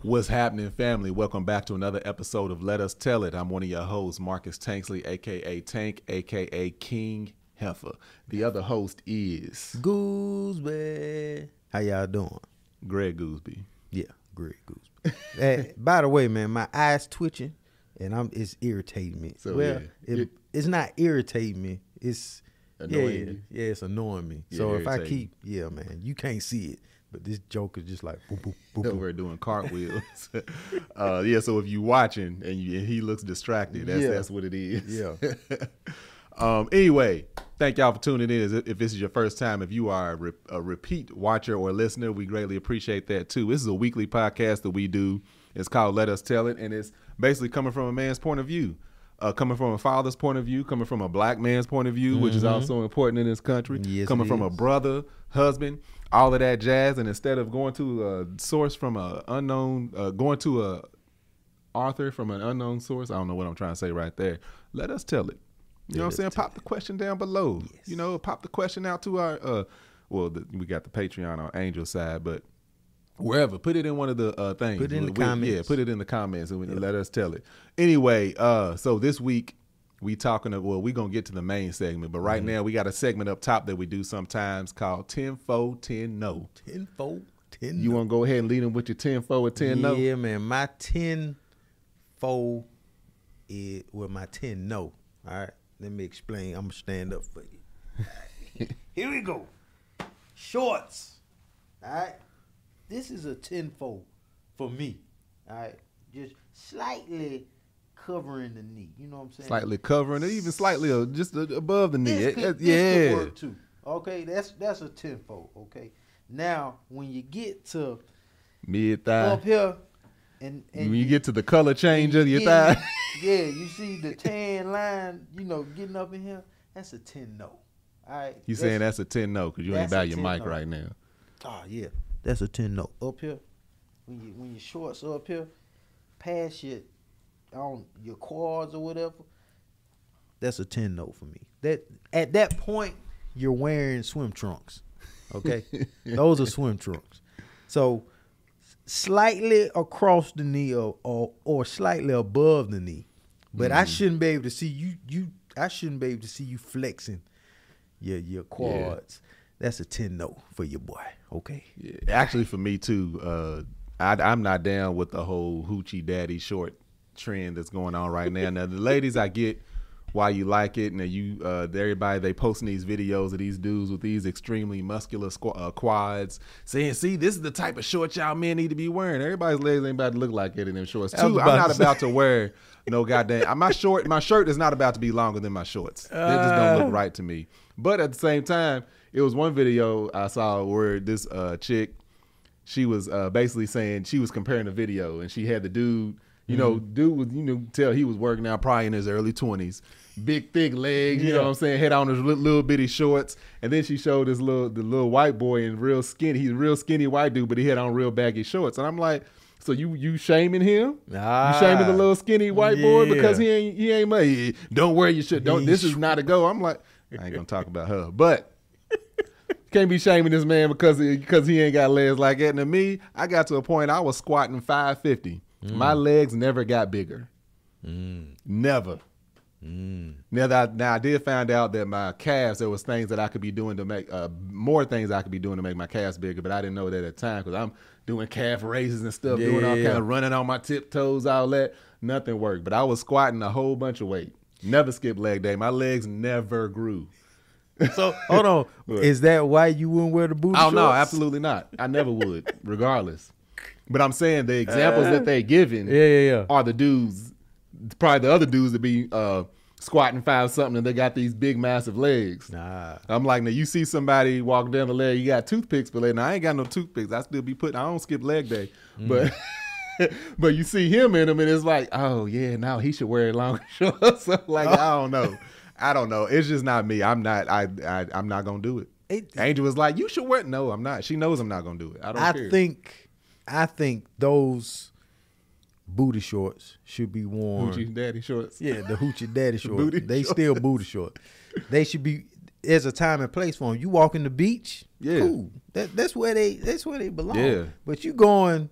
What's happening, family? Welcome back to another episode of Let Us Tell It. I'm one of your hosts, Marcus Tanksley, a.k.a. Tank, a.k.a. King Heifer. The other host is... Gooseby. How y'all doing? Greg Gooseby. Yeah, Greg Gooseby. By the way, man, my eyes twitching, and it's irritating me. So, well, yeah. it's not irritating me. It's annoying you? Yeah, it's annoying me. Yeah, so if I irritating. keep, man, you can't see it, but this joke is just like boop, boop, boop, We're boop. doing cartwheels. So if you watching and he looks distracted, that's what it is. Yeah. Anyway, thank y'all for tuning in. If this is your first time, if you are a repeat watcher or listener, we greatly appreciate that too. This is a weekly podcast that we do. It's called Let Us Tell It, and it's basically coming from a man's point of view, coming from a father's point of view, coming from a black man's point of view, which is also important in this country, Yes, coming it from a is. brother, husband, all of that jazz. And instead of going to a source from a unknown, going to a author from an unknown source, I don't know what I'm trying to say right there. Let us tell it. You know what I'm saying? Pop the question down below. Yes. You know, pop the question out to our, we got the Patreon on Angel side, but wherever, put it in one of the things. Put it in the comments. Yeah, put it in the comments and let us tell it. Anyway, so this week we we're going to get to the main segment, but right now we got a segment up top that we do sometimes called 10-4, 10 no. 10-4, 10 You want to go ahead and lead them with your 10-4 or 10 no? Yeah, man. My 10-4 is my 10 no. All right. Let me explain. I'm going to stand up for you. Here we go. Shorts. All right. This is a 10-4 for me. All right. Just slightly covering the knee. You know what I'm saying? Slightly covering it, even slightly just above the knee. This could Yeah. work too. Okay. That's a 10-4. Okay. Now, when you get to Mid-thigh. up here, and When you get to the color change of your yeah, thigh. yeah, you see the tan line, getting up in here. That's a 10 no. All right. You saying that's a 10 no because you ain't that's by a your 10 mic no. right now. Oh yeah, that's a 10 no. Up here, when your shorts are up here, past your quads or whatever, that's a 10 no for me. That at that point you're wearing swim trunks. Okay, those are swim trunks. So slightly across the knee or slightly above the knee, but I shouldn't be able to see you. I shouldn't be able to see you flexing your quads. That's a 10 no for your boy. Okay. Yeah, actually, for me too, I'm not down with the whole hoochie daddy short trend that's going on right now. Now, the ladies, I get why you like it, and everybody they posting these videos of these dudes with these extremely muscular quads, saying, "See, this is the type of shorts y'all men need to be wearing." Everybody's legs ain't about to look like it in them shorts. Two, I'm not about to wear no goddamn. My shirt is not about to be longer than my shorts. It just don't look right to me. But at the same time, it was one video I saw where this chick, she was basically saying, she was comparing the video, and she had the dude, dude was, tell he was working out probably in his early 20s, big thick legs, you know what I'm saying, had on his little bitty shorts, and then she showed the little white boy in real skinny, he's a real skinny white dude, but he had on real baggy shorts, and I'm like, so you shaming him? You shaming the little skinny white boy because he ain't much. Don't wear your shit. This is not a go. I'm like, I ain't gonna talk about her, but can't be shaming this man because he ain't got legs like that. And to me, I got to a point I was squatting 550. My legs never got bigger. Never. Now I did find out that my calves, there was things that I could be doing to make more things I could be doing to make my calves bigger, but I didn't know that at the time because I'm doing calf raises and stuff, doing all kind of running on my tiptoes, all that. Nothing worked, but I was squatting a whole bunch of weight. Never skipped leg day. My legs never grew. So hold on, is that why you wouldn't wear the booty shorts? Oh no, absolutely not. I never would, regardless. But I'm saying the examples that they giving are the dudes, probably the other dudes that be squatting 5-something and they got these big massive legs. Nah. I'm like, now you see somebody walking down the leg, you got toothpicks for leg. Now I ain't got no toothpicks. I still be I don't skip leg day. But but you see him in them and it's like, oh yeah, now he should wear longer shorts. Like, I don't know. It's just not me. I'm not gonna do it. Angel was like, you should wear it. No, I'm not. She knows I'm not gonna do it. I don't care. I think those booty shorts should be worn. Hoochie daddy shorts. Yeah, the hoochie daddy shorts. Booty They shorts. still booty shorts. They should be. There's a time and place for them. You walking the beach, Yeah. cool. That's where they belong. Yeah. But you going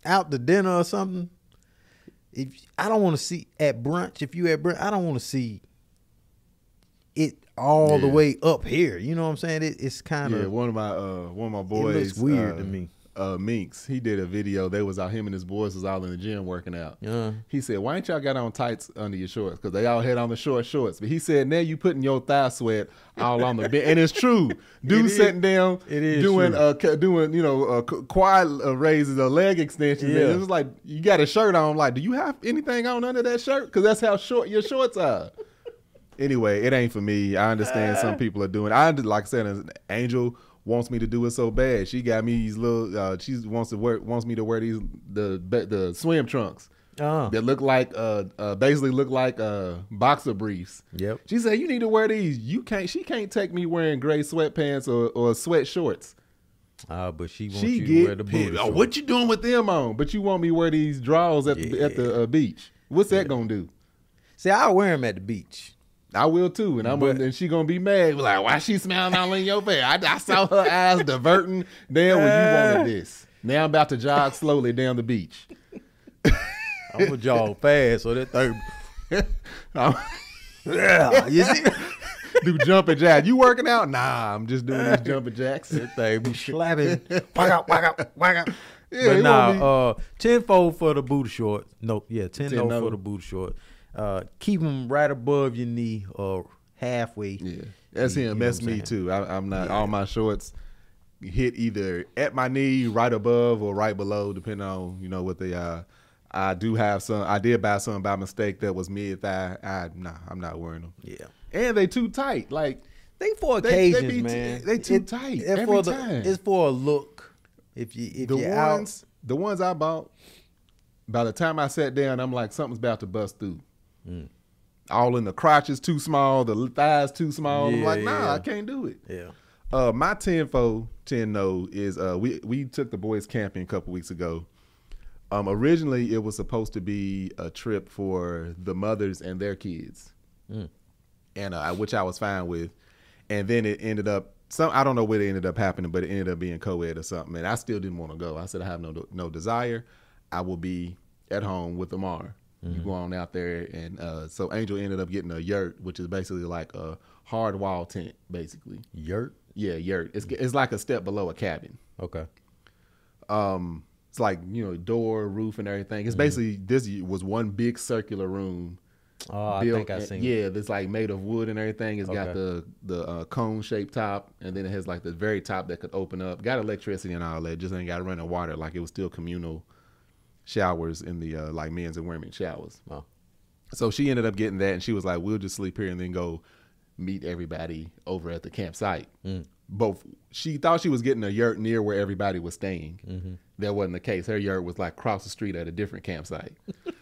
out to dinner or something, if I don't want to see at brunch, if you at brunch, I don't want to see it all the way up here. You know what I'm saying? It's kind of one of my boys. It looks weird to me. Minx, he did a video. They was out, him and his boys was all in the gym working out. He said, "Why ain't y'all got on tights under your shorts? Because they all had on the short shorts." But he said, "Now you putting your thigh sweat all on the bed," and it's true. Dude sitting down, doing quad raises or leg extensions. And it was like you got a shirt on. Like, do you have anything on under that shirt? Because that's how short your shorts are. Anyway, it ain't for me. I understand some people are doing. Like I said, Angel wants me to do it so bad. She got me these little. She wants me to wear these the swim trunks that look like basically look like boxer briefs. Yep. She said you need to wear these. She can't take me wearing gray sweatpants or sweat shorts. But she wants you to wear the booty shorts. What you doing with them on? But you want me to wear these drawers at the beach? What's that gonna do? See, I'll wear them at the beach. I will too, and she gonna be mad. Like, why she smiling all in your face? I saw her eyes diverting. Damn, when you wanted this. Now I'm about to jog slowly down the beach. I'm gonna jog fast, so that third. You see? Do jumping jacks. You working out? Nah, I'm just doing these jumping jacks. That thing be slapping. Whack out. Yeah, but nah, tenfold for the booty shorts. No, yeah, 10 for the booty shorts. Keep them right above your knee or halfway. Yeah, that's him. That's me too. I'm not. All my shorts hit either at my knee, right above, or right below, depending on what they are. I do have some. I did buy some by mistake that was mid thigh. I'm not wearing them. Yeah, and they too tight. Like they for occasions, man. They too tight every time. It's for a look. The ones I bought, by the time I sat down, I'm like, something's about to bust through. All in the crotches too small, the thighs too small. I'm like, I can't do it. Yeah. My 10-no is we took the boys camping a couple weeks ago. Originally it was supposed to be a trip for the mothers and their kids, and which I was fine with. And then it ended up I don't know what ended up happening, but it ended up being co-ed or something. And I still didn't want to go. I said I have no desire. I will be at home with Amar. You go on out there, and so Angel ended up getting a yurt, which is basically like a hard wall tent, basically. Yurt? Yeah, yurt. It's like a step below a cabin. Okay. It's like door, roof, and everything. It's basically this was one big circular room. Oh, I think I seen. Yeah, it's like made of wood and everything. It's got the cone shaped top, and then it has like the very top that could open up. Got electricity and all that. Just ain't got running water. Like it was still communal showers in the like men's and women's showers. Wow. So she ended up getting that, and she was like, "We'll just sleep here and then go meet everybody over at the campsite." Both she thought she was getting a yurt near where everybody was staying. That wasn't the case. Her yurt was like across the street at a different campsite.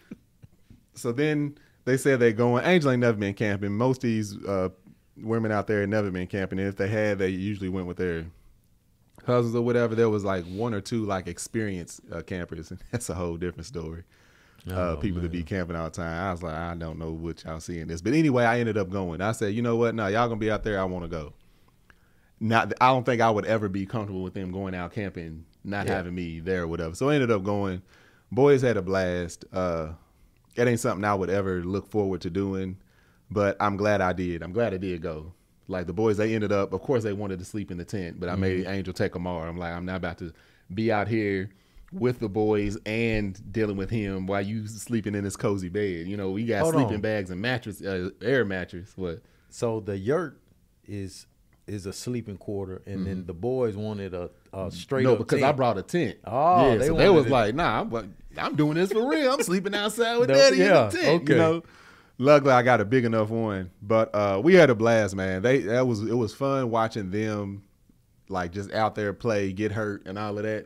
So then they said they're going. Angel ain't never been camping. Most of these women out there had never been camping, and if they had, they usually went with their husbands or whatever. There was like one or two like experienced campers, and that's a whole different story. People that be camping all the time. I was like, I don't know what y'all see in this, but anyway, I ended up going. I said, you know what? No, y'all gonna be out there. I want to go. Not, I don't think I would ever be comfortable with them going out camping, not having me there or whatever. So I ended up going. Boys had a blast. It ain't something I would ever look forward to doing, but I'm glad I did. I'm glad I did go. Like the boys, they ended up, of course, they wanted to sleep in the tent, but I made Angel take them all. I'm like, I'm not about to be out here with the boys and dealing with him while you sleeping in this cozy bed. We got sleeping bags and mattress, air mattress. What? So the yurt is a sleeping quarter, and then the boys wanted a straight up because tent. I brought a tent. Oh, yeah, so they was like, nah, I'm doing this for real. I'm sleeping outside with Daddy in the tent. Okay. Luckily I got a big enough one, but we had a blast, man. It was fun watching them like just out there play, get hurt and all of that.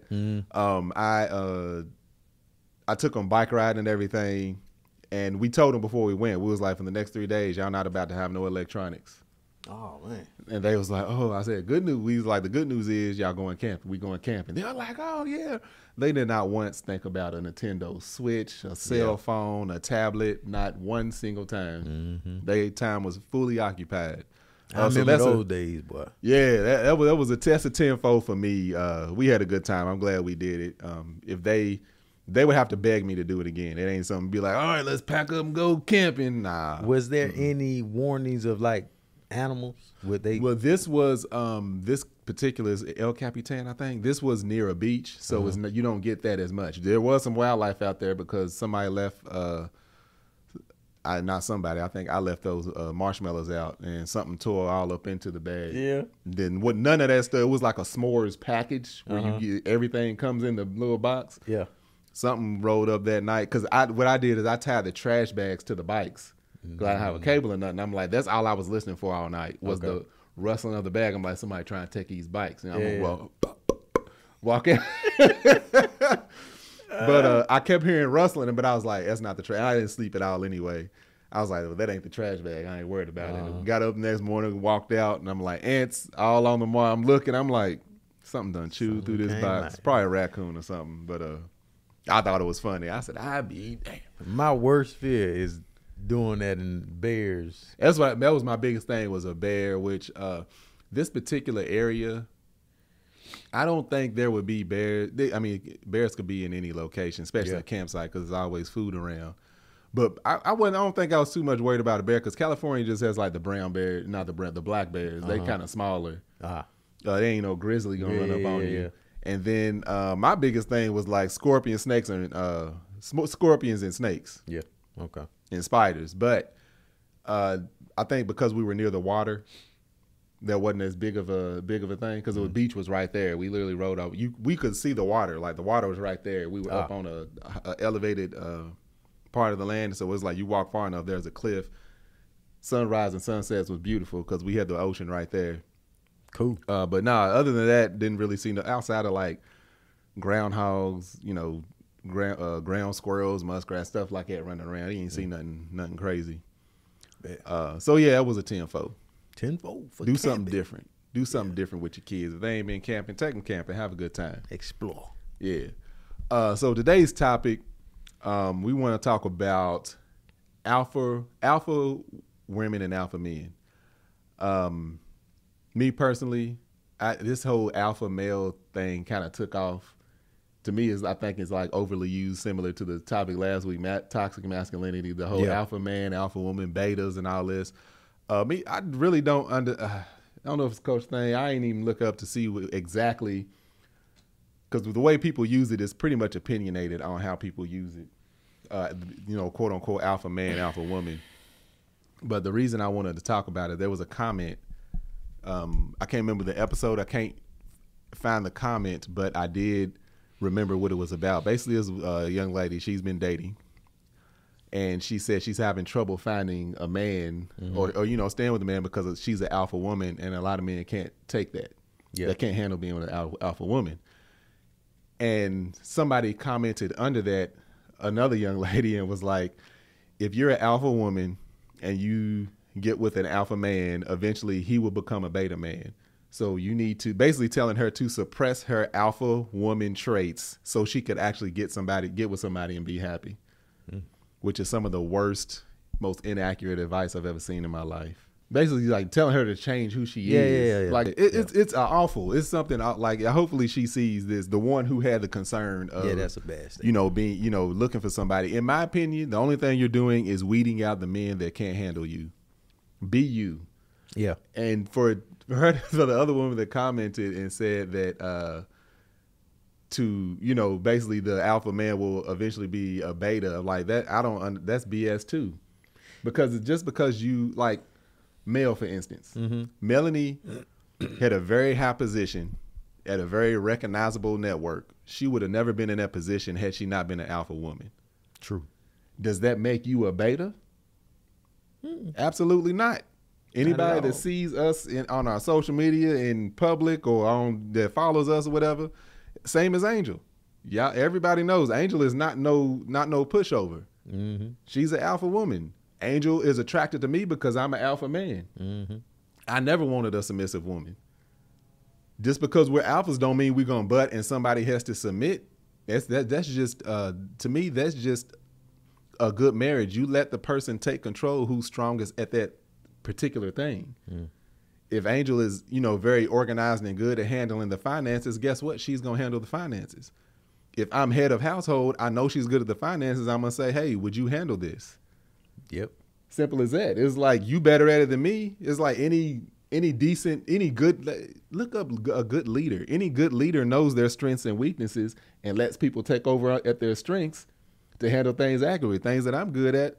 I took them bike riding and everything, and we told them before we went, we was like, for the next 3 days, y'all not about to have no electronics. Oh man. And they was like, oh, I said, good news. We was like, the good news is y'all going camping. We going camping. They're like, oh yeah. They did not once think about a Nintendo Switch, a cell phone, a tablet, not one single time. Their time was fully occupied. I remember those days, boy. Yeah, that was a test of tenfold for me. We had a good time. I'm glad we did it. If they they would have to beg me to do it again. It ain't something be like, all right, let's pack up and go camping. Nah. Was there any warnings of like animals? Would they? Well, this was this particular is El Capitan, I think. This was near a beach, so it's you don't get that as much. There was some wildlife out there because somebody left. Not somebody. I think I left those marshmallows out, and something tore all up into the bag. Yeah. Then what? None of that stuff. It was like a s'mores package where you get everything comes in the little box. Yeah. Something rolled up that night because what I did is I tied the trash bags to the bikes because I didn't have a cable or nothing. I'm like, that's all I was listening for all night was the rustling of the bag. I'm like, somebody trying to take these bikes, and I'm gonna walk in. But I kept hearing rustling, but I was like, that's not the trash. I didn't sleep at all anyway. I was like, well, that ain't the trash bag. I ain't worried about it. Got up the next morning, walked out, and I'm like, ants all on the wall. I'm looking, I'm like, something done chewed through this box. It's probably a raccoon or something, but I thought it was funny. I said, I'd be damn. My worst fear is doing that in bears. That was my biggest thing was a bear, which this particular area, I don't think there would be bears. Bears could be in any location, especially a campsite, because there's always food around. But I don't think I was too much worried about a bear because California just has like the brown bear, not the black bears. They kind of smaller. They ain't no grizzly gonna run up on you. And then my biggest thing was like scorpions and snakes. Yeah. Okay. And spiders. But I think because we were near the water, that wasn't as big of a thing because the beach was right there. We literally rode up. We could see the water. Like the water was right there. We were up on a elevated part of the land. So it was like you walk far enough, there's a cliff. Sunrise and sunsets was beautiful because we had the ocean right there. Cool. But nah, other than that, didn't really see outside of like groundhogs, ground squirrels, muskrats, stuff like that running around. You ain't see nothing crazy. So yeah, it was a 10-4. 10-4 for Do camping. something different. Do something different with your kids. If they ain't been camping, take them camping. Have a good time. Explore. Yeah. So today's topic, we want to talk about alpha women and alpha men. Me personally, this whole alpha male thing kind of took off. To me, I think it's like overly used, similar to the topic last week, toxic masculinity, the whole alpha man, alpha woman, betas, and all this. I really don't I don't know if it's a coach thing. I ain't even look up to see exactly, because the way people use it is pretty much opinionated on how people use it. Quote unquote alpha man, alpha woman. But the reason I wanted to talk about it, there was a comment. I can't remember the episode. I can't find the comment, but I did remember what it was about. Basically, it's a young lady. She's been dating, and she said she's having trouble finding a man or staying with a man because she's an alpha woman, and a lot of men can't take that. Yeah. They can't handle being with an alpha woman. And somebody commented under that, another young lady, and was like, if you're an alpha woman and you get with an alpha man, eventually he will become a beta man. So you need to, basically telling her to suppress her alpha woman traits so she could actually get with somebody and be happy, which is some of the worst, most inaccurate advice I've ever seen in my life. Basically, like telling her to change who she is. Like it's awful. It's something like, hopefully she sees this, the one who had the concern of, that's a bad thing. Being, looking for somebody. In my opinion, the only thing you're doing is weeding out the men that can't handle you. Be you. Yeah. And for the other woman that commented and said that basically the alpha man will eventually be a beta, like that, that's BS too. Because you, like Mel, for instance, Melanie had a very high position at a very recognizable network. She would have never been in that position had she not been an alpha woman. True. Does that make you a beta? Absolutely not. Anybody that sees us on our social media in public or that follows us or whatever, same as Angel. Yeah, everybody knows Angel is not no pushover. She's an alpha woman. Angel is attracted to me because I'm an alpha man. I never wanted a submissive woman. Just because we're alphas don't mean we're gonna butt and somebody has to submit. That's just to me, that's just a good marriage. You let the person take control who's strongest at that particular thing. If Angel is, very organized and good at handling the finances, guess what? She's gonna handle the finances. if I'm head of household, I know she's good at the finances. I'm gonna say, hey, would you handle this? Yep. Simple as that. It's like, you better at it than me. It's like any decent, any good, look up a good leader. Any good leader knows their strengths and weaknesses and lets people take over at their strengths to handle things accurately. Things that I'm good at,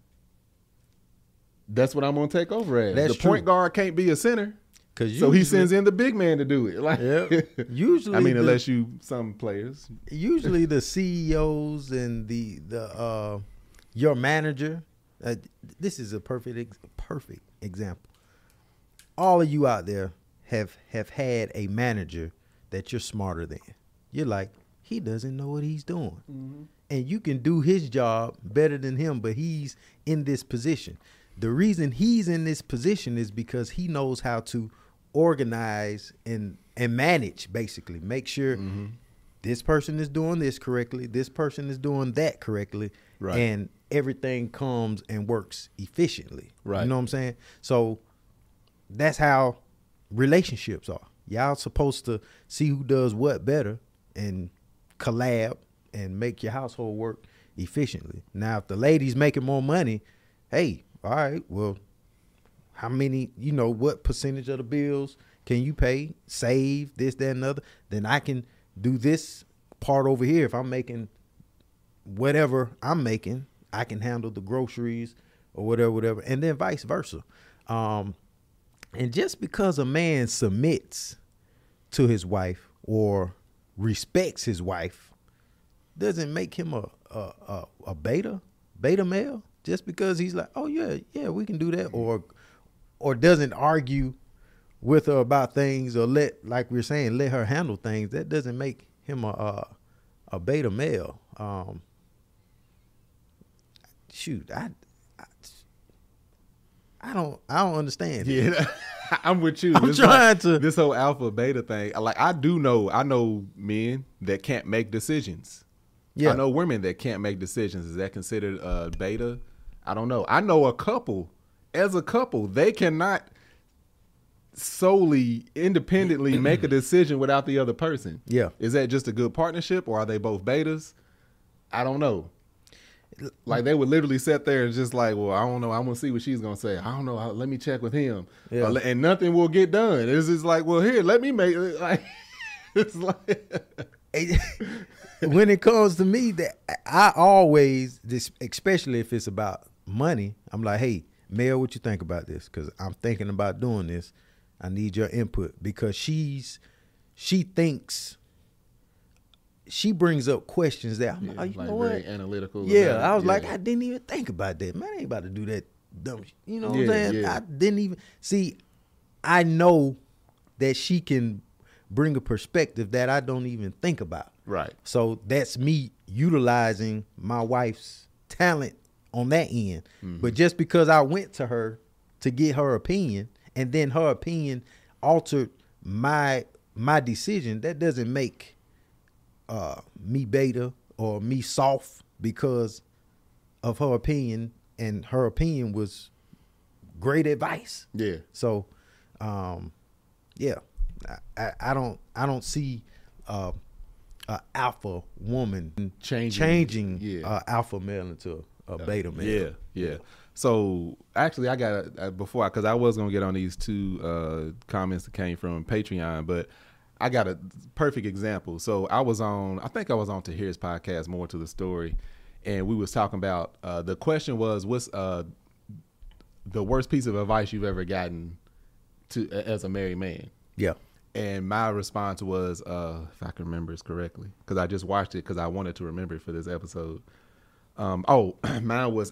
that's what I'm going to take over at. That's the point guard can't be a center. So he sends in the big man to do it. Like, usually, I mean, unless you some players. Usually the CEOs and the your manager. This is a perfect example. All of you out there have had a manager that you're smarter than. You're like, he doesn't know what he's doing, and you can do his job better than him, but he's in this position. The reason he's in this position is because he knows how to organize and manage, basically make sure this person is doing this correctly, this person is doing that correctly, right, and everything comes and works efficiently. Right. You know what I'm saying? So that's how relationships are. Y'all supposed to see who does what better and collab and make your household work efficiently. Now, if the lady's making more money, hey, all right, well, how many, what percentage of the bills can you pay, save, this, that, and other? Then I can do this part over here. If I'm making whatever I'm making, I can handle the groceries or whatever, and then vice versa. And just because a man submits to his wife or respects his wife doesn't make him a beta male. Just because he's like, oh yeah, we can do that, or doesn't argue with her about things, or like we're saying, let her handle things, that doesn't make him a beta male. Shoot, I don't understand. Yeah, I'm with you. I'm trying to this whole alpha beta thing. Like, I know men that can't make decisions. Yeah, I know women that can't make decisions. Is that considered beta? I don't know. I know a couple. As a couple, they cannot solely independently make a decision without the other person. Yeah. Is that just a good partnership, or are they both betas? I don't know. Like, they would literally sit there and just like, well, I don't know. I'm going to see what she's going to say. I don't know. Let me check with him. Yeah. And nothing will get done. It's just like, well, here, let me make it. Like, it's like. When it comes to me, that I always, especially if it's about money, I'm like, hey, Mel, what you think about this? Because I'm thinking about doing this. I need your input, because she thinks, she brings up questions that I'm like, you know what? Very analytical. Yeah, I was like, I didn't even think about that. Man, I ain't about to do that dumb shit. You know what I'm saying? Yeah. I didn't even see. I know that she can bring a perspective that I don't even think about. Right. So that's me utilizing my wife's talent on that end. But just because I went to her to get her opinion, and then her opinion altered my decision, that doesn't make me beta or me soft because of her opinion, and her opinion was great advice. Yeah. So, yeah, I don't see a alpha woman changing alpha male into a beta male. Yeah. So actually, I got because I was gonna get on these two comments that came from Patreon, but I got a perfect example. So I think I was on Tahir's podcast, More to the Story, and we was talking about the question was, what's the worst piece of advice you've ever gotten as a married man? Yeah. And my response was, if I can remember this correctly, because I just watched it because I wanted to remember it for this episode. Mine was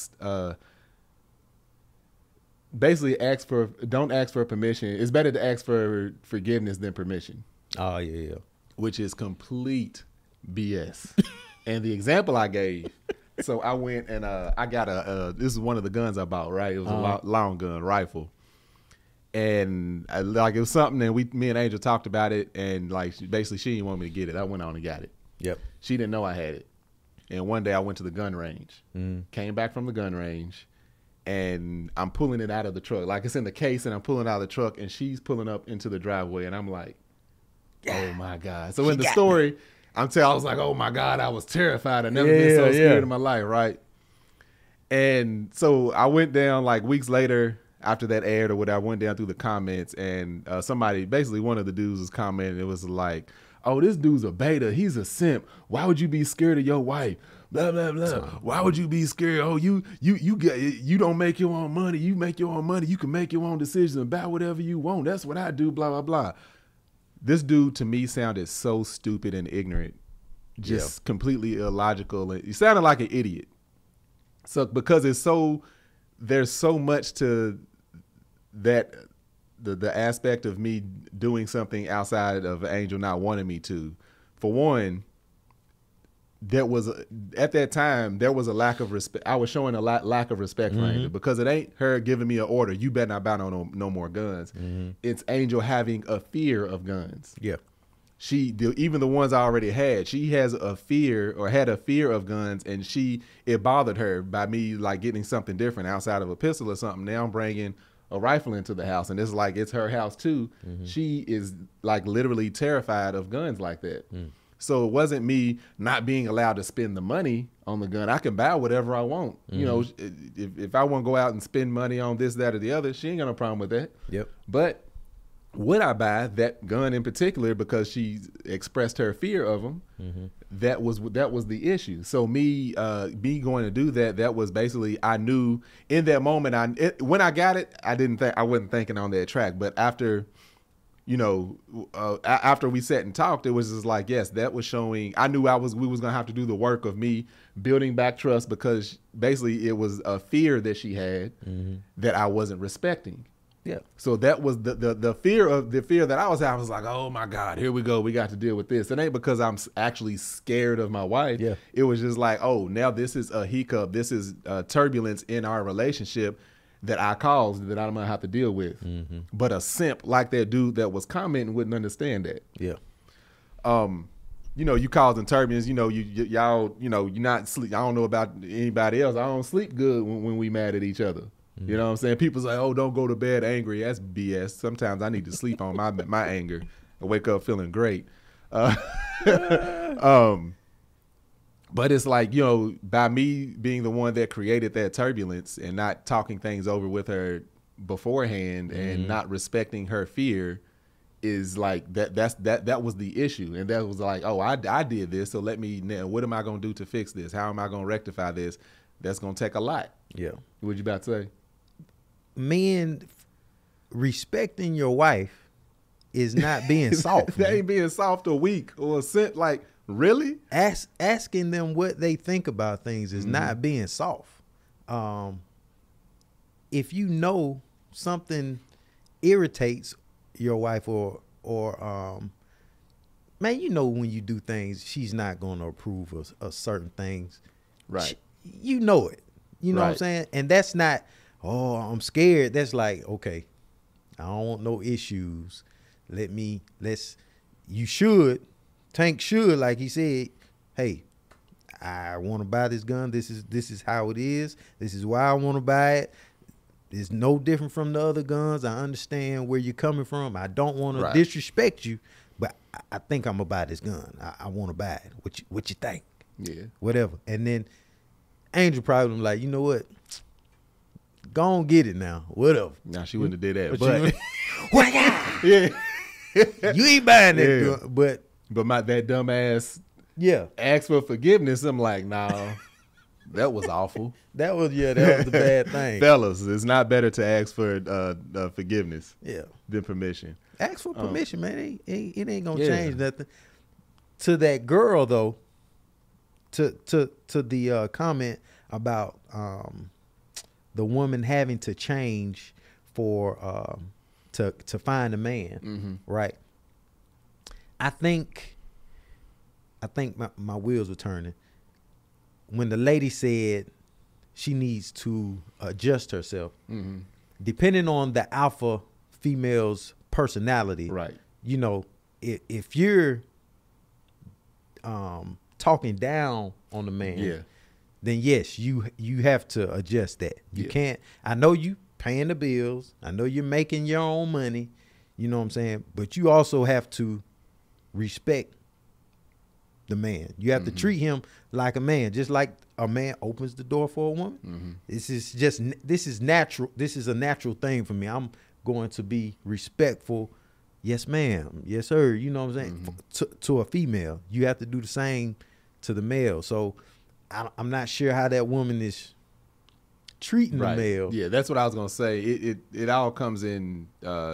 basically don't ask for permission. It's better to ask for forgiveness than permission. Oh, yeah. Which is complete BS. And the example I gave, so I went and I got this is one of the guns I bought, right? It was a long gun rifle. And it was something, and me and Angel talked about it, and basically she didn't want me to get it. I went on and got it. Yep. She didn't know I had it. And one day I went to the gun range, came back from the gun range, and I'm pulling it out of the truck. Like, it's in the case, and I'm pulling it out of the truck, and she's pulling up into the driveway, and I'm like, oh my God. So in the story, I was like, oh my God, I was terrified. I never been so scared in my life, right? And so I went down like weeks later after that aired or whatever. I went down through the comments, and somebody, basically one of the dudes was commenting. It was like, oh, this dude's a beta. He's a simp. Why would you be scared of your wife? Blah, blah, blah. Why would you be scared? Oh, you don't make your own money. You make your own money. You can make your own decisions about whatever you want. That's what I do, blah, blah, blah. This dude to me sounded so stupid and ignorant, just completely illogical. He sounded like an idiot. So because there's so much to that, the aspect of me doing something outside of Angel not wanting me to. For one, at that time there was a lack of respect. I was showing a lack of respect for Angel, because it ain't her giving me an order. You better not buy no more guns. It's Angel having a fear of guns. Yeah. Even the ones I already had, she has a fear, or had a fear of guns, and it bothered her by me like getting something different outside of a pistol or something. Now I'm bringing a rifle into the house, and it's like it's her house too. She is like literally terrified of guns like that. So it wasn't me not being allowed to spend the money on the gun. I can buy whatever I want. You know, if I want to go out and spend money on this, that, or the other, she ain't got no problem with that. Yep. But would I buy that gun in particular because she expressed her fear of them? That was the issue. So me going to do that was basically, I knew in that moment. When I got it, I wasn't thinking on that track. But after, after we sat and talked, it was just like, yes, that was showing. I knew we was gonna have to do the work of me building back trust, because basically it was a fear that she had that I wasn't respecting. Yeah. So that was the fear that I was having. I was like, oh my God, here we go. We got to deal with this. It ain't because I'm actually scared of my wife. Yeah. It was just like, oh, now this is a hiccup. This is turbulence in our relationship that I caused, that I'm gonna have to deal with. But a simp like that dude that was commenting wouldn't understand that. Yeah. You causing turbulence. Y'all. You're not sleep. I don't know about anybody else. I don't sleep good when we mad at each other. You know what I'm saying? People say, oh, don't go to bed angry. That's BS. Sometimes I need to sleep on my anger and wake up feeling great. But it's like, by me being the one that created that turbulence and not talking things over with her beforehand and not respecting her fear, is like that was the issue. And that was like, oh, I did this, so what am I going to do to fix this? How am I going to rectify this? That's going to take a lot. Yeah. What you about to say? Men respecting your wife is not being soft. That ain't being soft or weak or sent. Like, really? Asking them what they think about things is not being soft. If you know something irritates your wife, or man, when you do things, she's not going to approve of certain things. Right. You know it. You know what I'm saying? And that's not, oh, I'm scared. That's like, okay, I don't want no issues. Tank should, like he said, hey, I want to buy this gun. This is how it is. This is why I want to buy it. It's no different from the other guns. I understand where you're coming from. I don't want to disrespect you, but I think I'm gonna buy this gun. I want to buy it. What you think? Yeah. Whatever. And then Angel probably like, you know what? Go on, get it now. Whatever. Nah, she wouldn't have did that. But what? Yeah. You ain't buying that gun, but that dumb ass asked for forgiveness. I'm like, nah, that was awful. that was the bad thing. Fellas, it's not better to ask for forgiveness than permission. Ask for permission, man. It ain't gonna change nothing. To that girl though, to the comment about the woman having to change for to find a man, right? I think my wheels were turning when the lady said she needs to adjust herself, depending on the alpha female's personality. Right. If you're talking down on the man, then yes, you have to adjust that. You can't. I know you paying the bills. I know you're making your own money. You know what I'm saying? But you also have to respect the man. You have to treat him like a man, just like a man opens the door for a woman. This is natural. This is a natural thing for me. I'm going to be respectful. Yes, ma'am. Yes, sir. You know what I'm saying? To a female, you have to do the same to the male. So I'm not sure how that woman is treating the male. Yeah, that's what I was gonna say. It all comes in.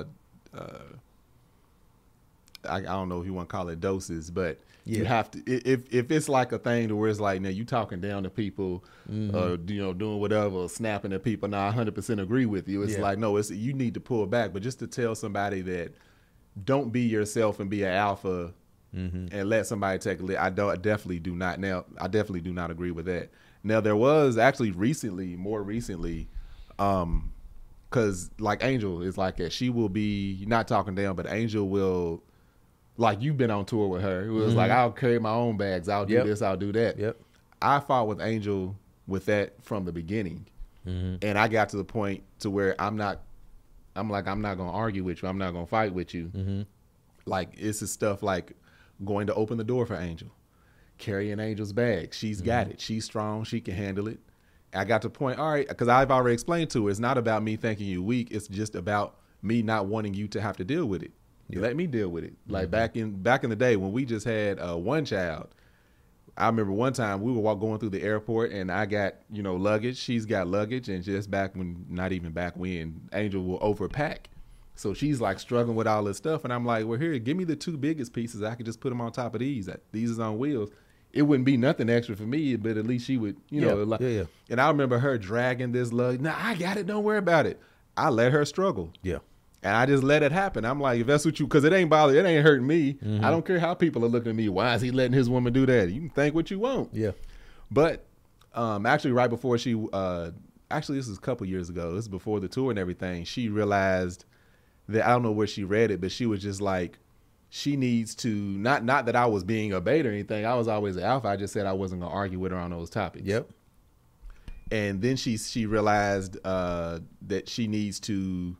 I don't know if you want to call it doses, but you have to. If it's like a thing to where it's like, now you talking down to people, doing whatever, snapping at people. Now I 100% agree with you. It's like, no, you need to pull back. But just to tell somebody that don't be yourself and be an alpha and let somebody take a lead. I definitely do not. Now I definitely do not agree with that. Now there was actually more recently, because like Angel is like that. She will be not talking down, but Angel will. Like you've been on tour with her. It was like, I'll carry my own bags. I'll do this. I'll do that. Yep. I fought with Angel with that from the beginning. And I got to the point to where I'm not going to argue with you. I'm not going to fight with you. Like it's the stuff like going to open the door for Angel, carrying Angel's bag. She's got it. She's strong. She can handle it. I got to the point, all right, because I've already explained to her, it's not about me thinking you weak. It's just about me not wanting you to have to deal with it. You let me deal with it. Like back in the day when we just had one child, I remember one time we were going through the airport and I got, luggage. She's got luggage, and just not even back when, Angel will overpack. So she's like struggling with all this stuff. And I'm like, well, here, give me the two biggest pieces. I could just put them on top of these. These is on wheels. It wouldn't be nothing extra for me, but at least she would, And I remember her dragging this luggage. No, I got it. Don't worry about it. I let her struggle. Yeah. And I just let it happen. I'm like, if that's what because it ain't hurting me. I don't care how people are looking at me. Why is he letting his woman do that? You can think what you want. Yeah. But actually right before she, this is a couple years ago. This is before the tour and everything. She realized that, I don't know where she read it, but she was just like, she needs to, not that I was being a bait or anything. I was always an alpha. I just said I wasn't going to argue with her on those topics. Yep. And then she realized that she needs to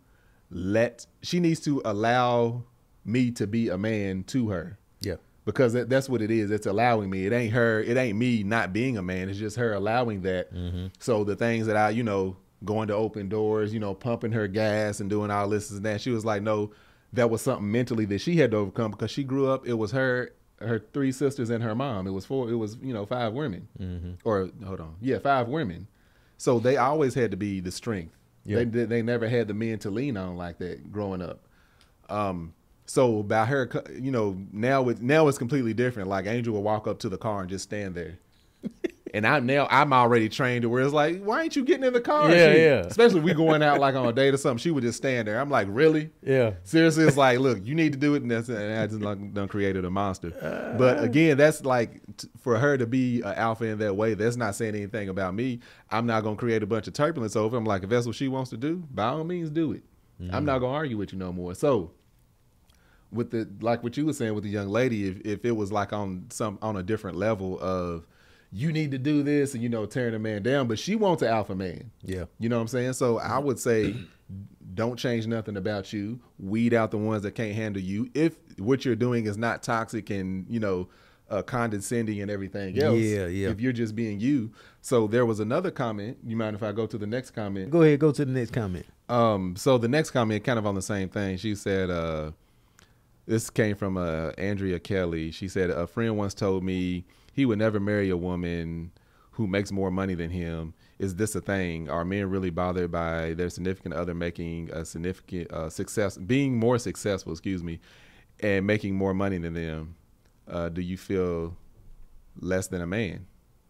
allow me to be a man to her. Yeah. Because that's what it is. It's allowing me. It ain't me not being a man. It's just her allowing that. So the things that I, going to open doors, pumping her gas and doing all this and that. She was like, no, that was something mentally that she had to overcome because she grew up. It was her three sisters and her mom. It was 5 women. Or hold on. Yeah, 5 women. So they always had to be the strength. Yeah. They never had the men to lean on like that growing up. So about her, now it's completely different. Like Angel will walk up to the car and just stand there. And I'm already trained to where it's like, why ain't you getting in the car? Yeah. Especially if we going out like on a date or something, she would just stand there. I'm like, really? Yeah. Seriously, it's like, look, you need to do it, and I just done created a monster. But again, that's like for her to be an alpha in that way. That's not saying anything about me. I'm not gonna create a bunch of turbulence over. I'm like, if that's what she wants to do, by all means, do it. I'm not gonna argue with you no more. So with like what you were saying with the young lady, if it was like on a different level of, you need to do this and, tearing a man down, but she wants an alpha man. Yeah. You know what I'm saying? So I would say, don't change nothing about you. Weed out the ones that can't handle you. If what you're doing is not toxic and, condescending and everything else. Yeah. If you're just being you. So there was another comment. You mind if I go to the next comment? Go ahead. Go to the next comment. So the next comment kind of on the same thing. She said, this came from Andrea Kelly. She said, a friend once told me he would never marry a woman who makes more money than him. Is this a thing? Are men really bothered by their significant other making a significant being more successful, and making more money than them? Do you feel less than a man?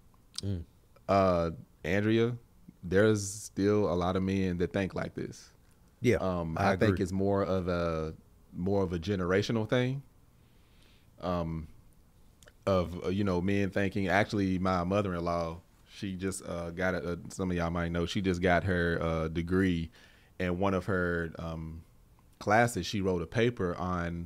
Andrea, there's still a lot of men that think like this. Yeah, I think it's more of a generational thing. Of men thinking. Actually, my mother-in-law, she just got some of y'all might know, she just got her degree, and one of her classes, she wrote a paper on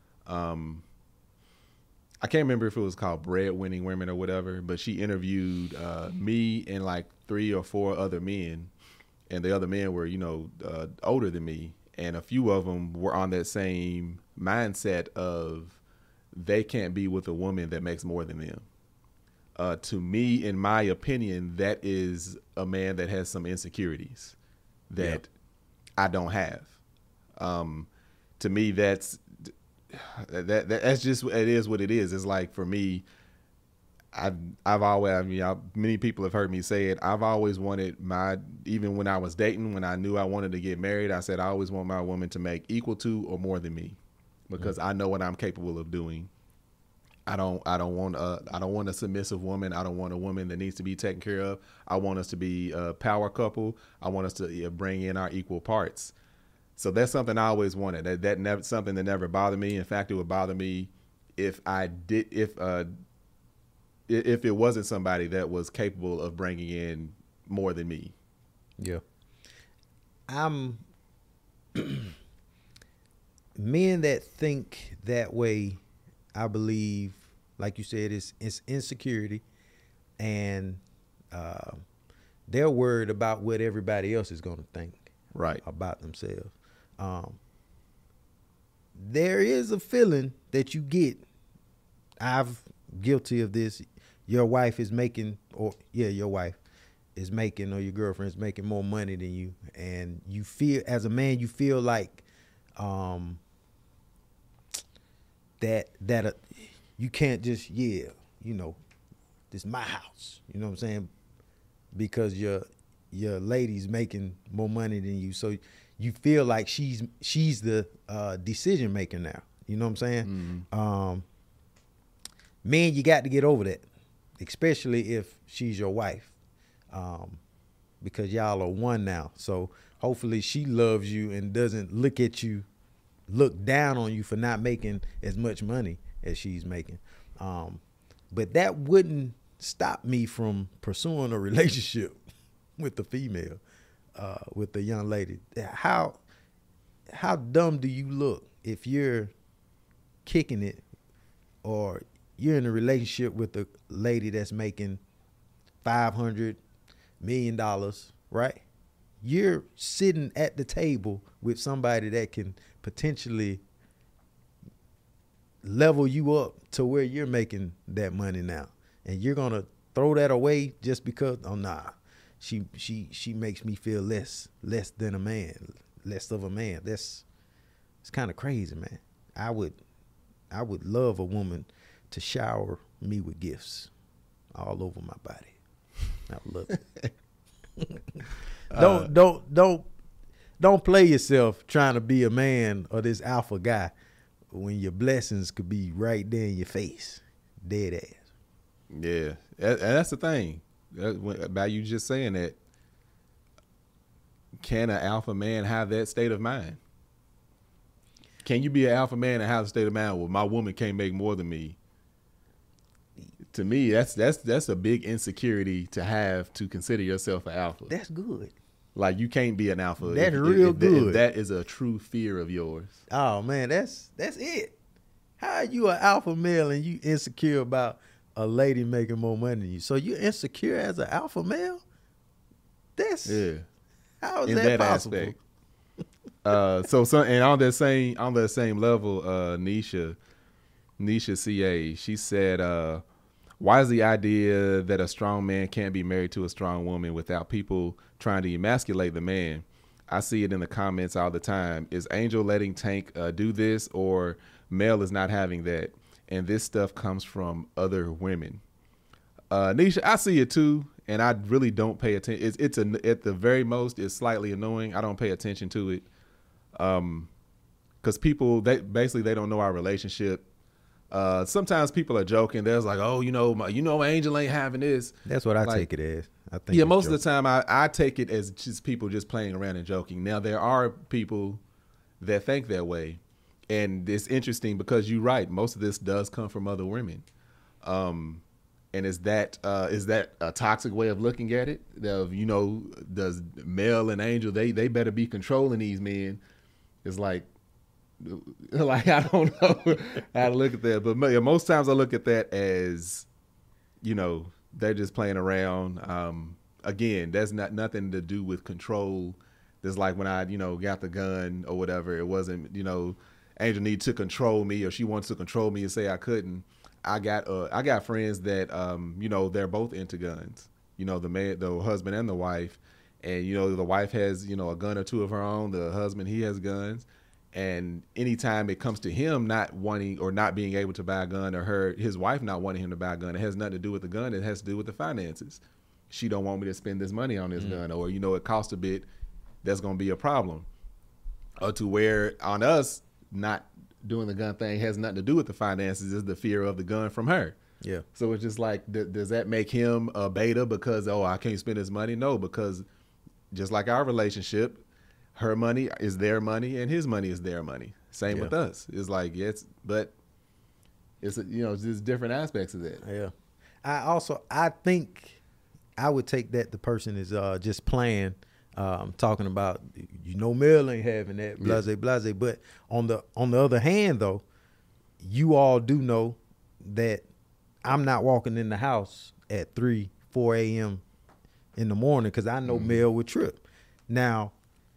I can't remember if it was called Breadwinning Women or whatever, but she interviewed me and like 3 or 4 other men, and the other men were older than me, and a few of them were on that same mindset of they can't be with a woman that makes more than them. To me, in my opinion, that is a man that has some insecurities that I don't have. To me, that's just, it is what it is. It's like, for me, I've always, I mean, many people have heard me say it. I've always wanted even when I was dating, when I knew I wanted to get married, I said I always want my woman to make equal to or more than me, because I know what I'm capable of doing. I don't want a submissive woman. I don't want a woman that needs to be taken care of. I want us to be a power couple. I want us to bring in our equal parts. So that's something I always wanted. That never, something that never bothered me. In fact, it would bother me if it wasn't somebody that was capable of bringing in more than me. Yeah. Men that think that way, I believe, like you said, it's insecurity, and they're worried about what everybody else is going to think about themselves. There is a feeling that you get. I've guilty of this. Your wife is making, or your wife is making, or your girlfriend is making more money than you, and you feel, as a man, you feel like that you can't just, this is my house, you know what I'm saying, because your lady's making more money than you, so you feel like she's the decision maker now, you know what I'm saying. Mm-hmm. Man, you got to get over that, especially if she's your wife, because y'all are one now. So hopefully she loves you and doesn't look down on you for not making as much money as she's making. But that wouldn't stop me from pursuing a relationship with the female, with the young lady. How dumb do you look if you're kicking it, or you're in a relationship with a lady that's making $500 million, right? You're sitting at the table with somebody that can potentially level you up to where you're making that money now, and you're gonna throw that away just because, oh nah, she makes me feel less than a man, less of a man. It's kind of crazy, man. I would love a woman to shower me with gifts all over my body. I would love it. Don't play yourself trying to be a man or this alpha guy when your blessings could be right there in your face, dead ass. Yeah, and that's the thing. By you just saying that, can an alpha man have that state of mind? Can you be an alpha man and have a state of mind, well, my woman can't make more than me? To me, that's a big insecurity to have, to consider yourself an alpha. That's good. Like, you can't be an alpha. That's real good. If that is a true fear of yours. Oh man, that's it. How are you an alpha male and you insecure about a lady making more money than you? So you're insecure as an alpha male? How is in that possible? Aspect. And on that same level, Nisha CA, she said, why is the idea that a strong man can't be married to a strong woman without people trying to emasculate the man? I see it in the comments all the time. Is Angel letting Tank do this, or Mel is not having that? And this stuff comes from other women. Nisha, I see it too, and I really don't pay attention. It's at the very most, it's slightly annoying. I don't pay attention to it, because people, they don't know our relationship. Sometimes people are joking. There's like, oh, Angel ain't having this. That's what I take it as. I think most of the time I take it as just people just playing around and joking. Now, there are people that think that way, and it's interesting because you're right. Most of this does come from other women. And is that a toxic way of looking at it? Does Mel and Angel, they better be controlling these men? It's like I don't know how to look at that, but most times I look at that as, they're just playing around. Again, that's nothing to do with control. There's like when I, got the gun or whatever, it wasn't, Angel need to control me, or she wants to control me and say I couldn't. I got friends that you know, they're both into guns. You know, the husband and the wife, and you know, the wife has, you know, a gun or two of her own. The husband, he has guns, and anytime it comes to him not wanting or not being able to buy a gun, or his wife not wanting him to buy a gun, it has nothing to do with the gun. It has to do with the finances. She don't want me to spend this money on this gun, or you know, it costs a bit. That's gonna be a problem. Or to where on us not doing the gun thing has nothing to do with the finances, is the fear of the gun from her. Yeah. So it's just like, does that make him a beta because, oh, I can't spend his money? No, because just like our relationship, her money is their money and his money is their money. Same with us. It's like, but it's, you know, just different aspects of that. Yeah. I think I would take that the person is just playing, talking about, you know, Mel ain't having that, blase. But on the other hand, though, you all do know that I'm not walking in the house at 3, 4 a.m. in the morning because I know Mel would trip. Now,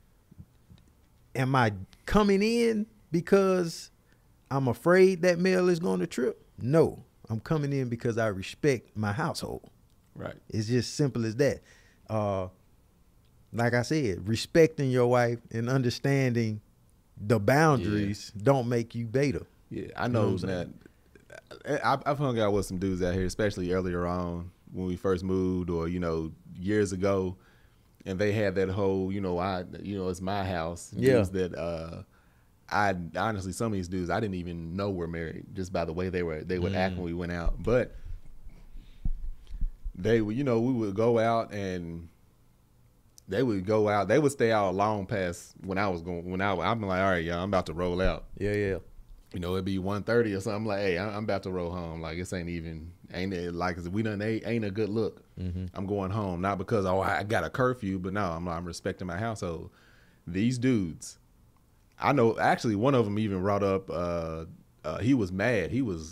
am I coming in because I'm afraid that Mel is going to trip? No, I'm coming in because I respect my household. Right. It's just simple as that. Like I said, respecting your wife and understanding the boundaries don't make you beta. Yeah, I know that. I've hung out with some dudes out here, especially earlier on when we first moved, or you know, years ago, and they had that whole, you know, it's my house. Yeah. Dudes that I honestly, some of these dudes I didn't even know were married just by the way they would act when we went out. But they would, you know, we would go out and they would go out. They would stay out long past when I was going. I'm like, all right, y'all, I'm about to roll out. Yeah. You know, it'd be 1:30 or something. I'm like, hey, I'm about to roll home. Like, this ain't it, like, we done ain't a good look. I'm going home. Not because, I got a curfew, but no, I'm respecting my household. These dudes, I know, actually, one of them even brought up, he was mad.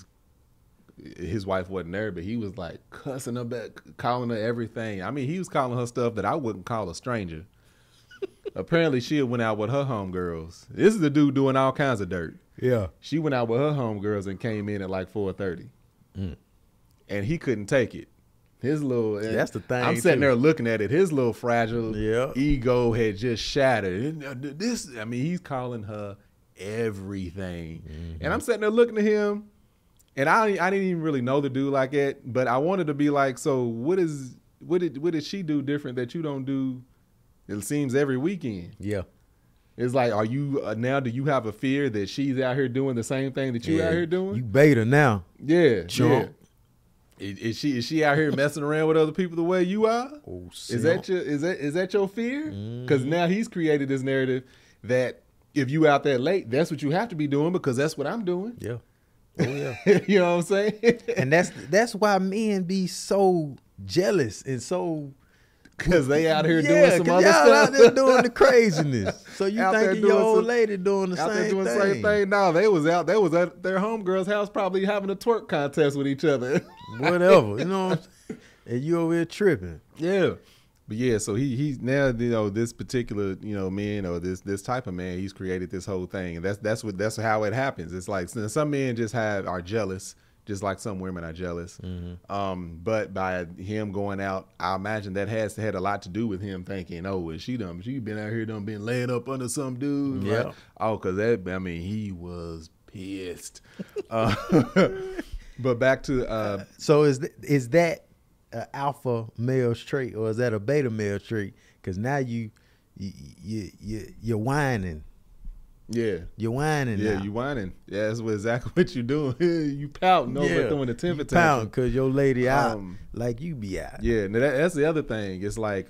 His wife wasn't there, but he was like cussing her back, calling her everything. I mean, he was calling her stuff that I wouldn't call a stranger. Apparently, she went out with her homegirls. This is the dude doing all kinds of dirt. Yeah. She went out with her homegirls and came in at like 4:30. And he couldn't take it. His little, that's the thing. I'm sitting there looking at it. His little fragile ego had just shattered. He's calling her everything. And I'm sitting there looking at him, and I didn't even really know the dude like that, but I wanted to be like, so what did she do different that you don't do? It seems every weekend. Yeah. It's like, are you now? Do you have a fear that she's out here doing the same thing that you out here doing? You beta now. Yeah, Chump. yeah. Is she out here messing around with other people the way you are? Oh, is that your fear? Because now he's created this narrative that if you out there late, that's what you have to be doing because that's what I'm doing. Yeah. Oh yeah. You know what I'm saying? And that's why men be so jealous and so. Because they out here doing some other y'all stuff. out there doing the craziness. So you Out there thinking your doing old some- lady doing the Out there same doing thing. the same thing. No, they was at their homegirl's house probably having a twerk contest with each other. Whatever. You know what I'm saying? And you over here tripping. Yeah. But yeah, so he's now, you know, this particular, you know, man, or this type of man, he's created this whole thing. And that's how it happens. It's like some men just are jealous, just like some women are jealous. But by him going out, I imagine that has had a lot to do with him thinking, oh, is she been out here been laying up under some dude? Yeah. Like, oh, because he was pissed. But back to So is that an alpha male's trait or is that a beta male trait? Because now you're whining. yeah. You're whining Yeah, now. you whining. Yeah, that's exactly what you doing. You pouting over throwing a temper you pouting tantrum. because your lady out like you be out. Yeah, and that's the other thing. It's like,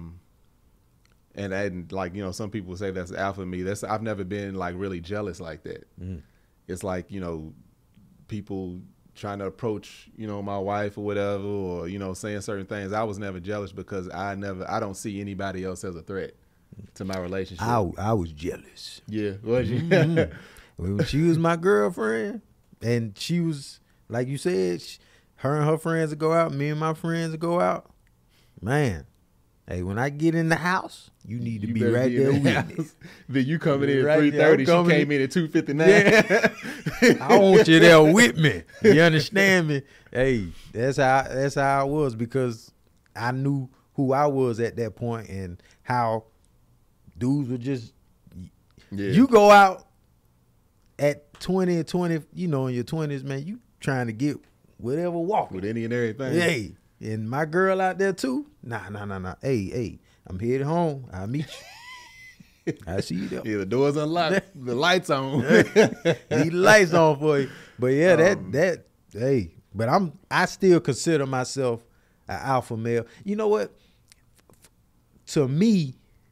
and like, you know, some people say that's alpha me. I've never been like really jealous like that. It's like, you know, people trying to approach, you know, my wife or whatever, or, you know, saying certain things. I was never jealous because I don't see anybody else as a threat to my relationship. I was jealous. Yeah, was you? When she was my girlfriend, and she was, like you said, her and her friends would go out, me and my friends would go out. Man, Hey, when I get in the house, you need to be better right be there in the with me. house. Then you coming in at Right there. 3:30. I'm She coming came in at 2:59. Yeah. I want you there with me. You understand me? Hey, that's how I was, because I knew who I was at that point and how dudes were just. Yeah. You go out at 20 and 20, you know, in your 20s, man, you trying to get whatever walking. With any and everything. Hey, and my girl out there too. Nah. Hey, I'm headed home. I'll meet you. I see you there. Yeah, the door's unlocked. The lights on. Leave the lights on for you. But yeah, but I still consider myself an alpha male. You know what? To me,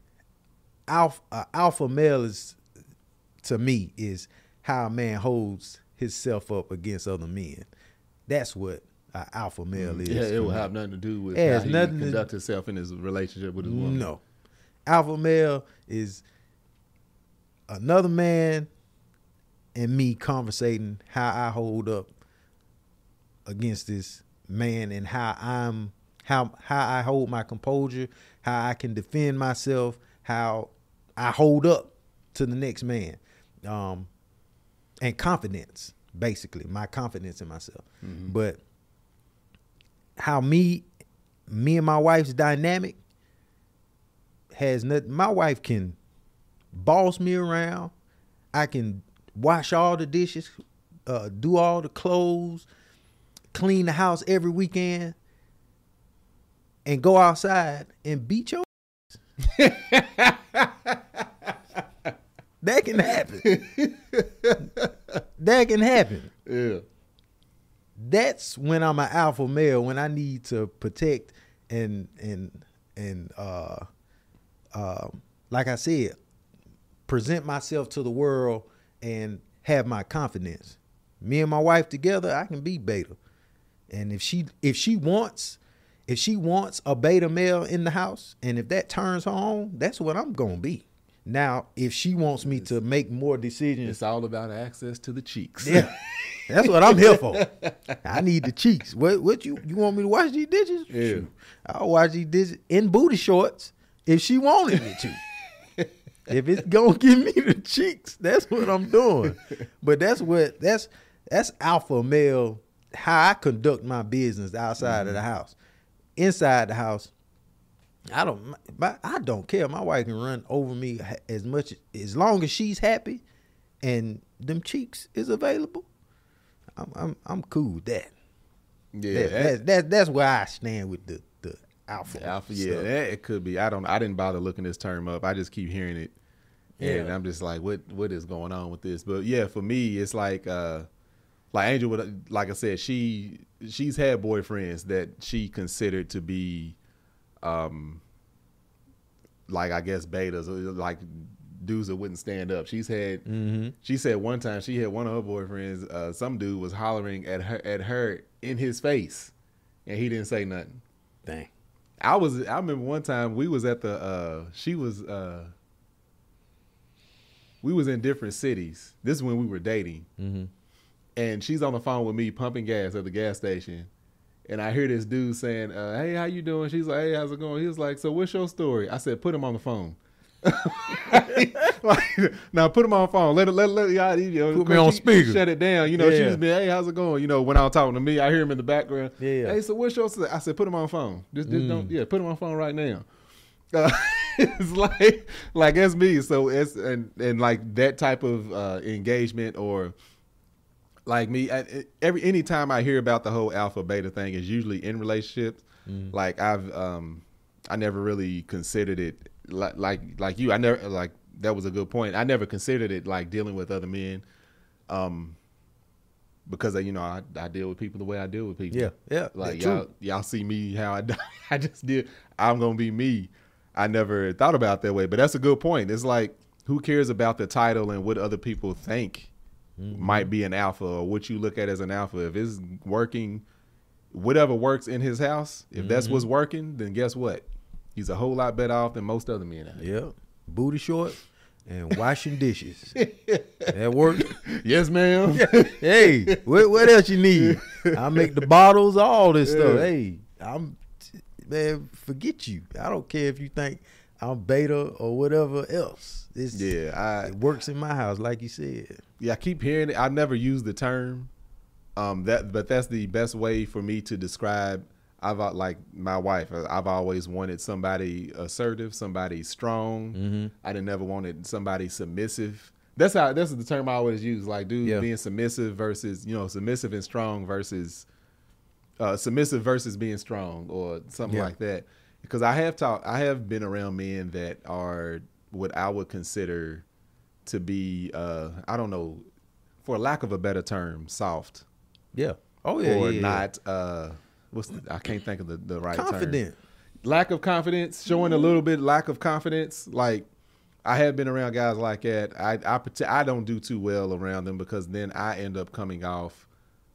alpha male is how a man holds himself up against other men. That's what an alpha male is. Yeah, it will have nothing to do with It how has he nothing to- conduct himself in his relationship with his woman. No. Alpha male is another man and me conversating how I hold up against this man and how I hold my composure, how I can defend myself, how I hold up to the next man. And confidence, basically, my confidence in myself. Mm-hmm. But how me and my wife's dynamic has nothing. My wife can boss me around. I can wash all the dishes, do all the clothes, clean the house every weekend, and go outside and beat your That can happen. That can happen. Yeah. That's when I'm an alpha male, when I need to protect and like I said, present myself to the world and have my confidence. Me and my wife together, I can be beta. And if she wants a beta male in the house, and if that turns her on, that's what I'm gonna be. Now, if she wants me to make more decisions, It's all about access to the cheeks. yeah, that's what I'm here for. I need the cheeks. What you want me to wash these dishes? Yeah. Shoot, I'll wash these dishes in booty shorts if she wanted me to. If it's gonna give me the cheeks, that's what I'm doing. But that's alpha male, how I conduct my business outside of the house. Inside the house, I don't care. My wife can run over me as long as she's happy and them cheeks is available. I'm cool with that. Yeah. That's where I stand with the alpha. Alpha, stuff. yeah, it could be. I didn't bother looking this term up. I just keep hearing it, and Yeah. I'm just like, what is going on with this? But yeah, for me, it's like Angel would, like I said, she's had boyfriends that she considered to be, like I guess betas, or like dudes that wouldn't stand up. She said one time she had one of her boyfriends, some dude was hollering at her in his face, and he didn't say nothing. Dang. I remember one time we was at we was in different cities. This is when we were dating. Mm-hmm. And she's on the phone with me pumping gas at the gas station. And I hear this dude saying, hey, how you doing? She's like, hey, how's it going? He was like, so what's your story? I said, put him on the phone. Now put him on the phone. Let y'all, Put me on speaker. Shut it down. She just be, hey, how's it going? When I was talking to me, I hear him in the background. Yeah. Hey, so what's your story? I said, put him on the phone. Just don't, put him on the phone right now. It's like that's me. So it's and like that type of engagement, or like me, anytime I hear about the whole alpha beta thing, is usually in relationships. Like I never really considered it like you. I never, like, that was a good point. I never considered it like dealing with other men, because I deal with people the way I deal with people. Yeah. Like True. y'all see me how I just did. I'm gonna be me. I never thought about it that way, but that's a good point. It's like, who cares about the title and what other people think might be an alpha, or what you look at as an alpha? If it's working, whatever works in his house, if that's what's working, then guess what? He's a whole lot better off than most other men out here. Yeah. Booty shorts and washing dishes. That works. Yes, ma'am. Hey, what else you need? I make the bottles, all this stuff. Hey, man, forget you. I don't care if you think I'm beta or whatever else. It works in my house, like you said. Yeah, I keep hearing it. I never use the term. But that's the best way for me to describe. Like my wife. I've always wanted somebody assertive, somebody strong. Mm-hmm. I never wanted somebody submissive. That's the term I always use. Like, dude, being submissive versus submissive and strong versus submissive versus being strong or something like that. Because I have been around men that are what I would consider to be I don't know, for lack of a better term, soft. Yeah. Oh yeah. Or yeah, not. I can't think of the right confident. term. Lack of confidence, showing a little bit lack of confidence. Like, I have been around guys like that. I don't do too well around them because then I end up coming off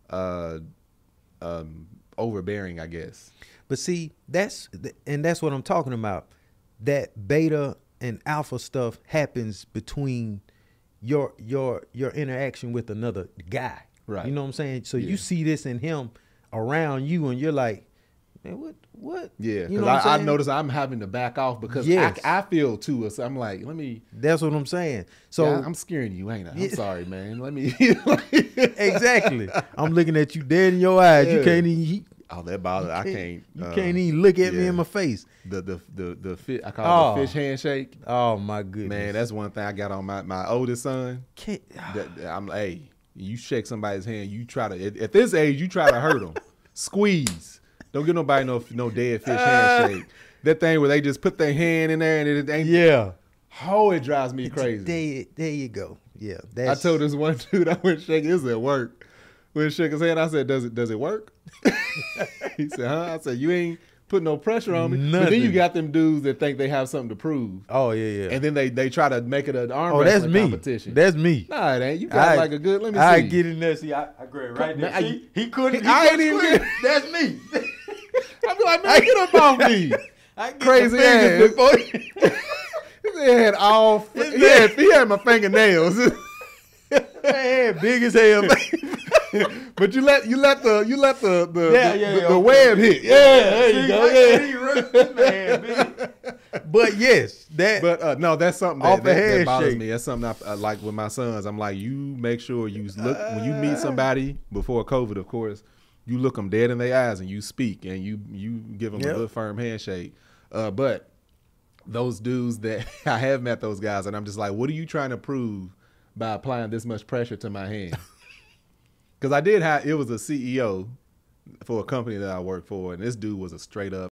overbearing, I guess. But see, that's what I'm talking about. That beta and alpha stuff happens between your interaction with another guy. Right. You know what I'm saying? So you see this in him around you, and you're like, man, what? Yeah, you know because I notice I'm having to back off because I feel too. So I'm like, let me. That's what I'm saying. So I'm scaring you, ain't I? I'm sorry, man. Let me. Exactly. I'm looking at you dead in your eyes. You can't even. That bothers. I can't. You can't even look at me in my face. The fit. I call it the fish handshake. Oh my goodness, man. That's one thing I got on my oldest son. I'm like, hey, you shake somebody's hand. You try to at this age. You try to hurt them. Squeeze. Don't give nobody no dead fish handshake. That thing where they just put their hand in there and it ain't. Yeah. Oh, it drives me crazy. There you go. Yeah. I told this one dude I went shaking. This at work. When shook his hand, I said, "Does it work?" He said, "Huh?" I said, "You ain't put no pressure on me." Nothing. But then you got them dudes that think they have something to prove. Oh yeah. And then they try to make it an arm wrestling competition. That's me. Nah, it ain't. You got like a good. Let me see. I get in there. See, I grab right there. He couldn't. I ain't even get. That's me. I be like, man, get up off me. I get Crazy ass. He had my fingernails. Man, big as hell. But you let the web hit. Yeah, there you go. But yes, no, that's something that bothers me. That's something I like with my sons. I'm like, you make sure you look when you meet somebody before COVID, of course. You look them dead in their eyes and you speak and you give them a good firm handshake. But those dudes that I have met those guys and I'm just like, what are you trying to prove by applying this much pressure to my hand? Because it was a CEO for a company that I worked for, and this dude was a straight up,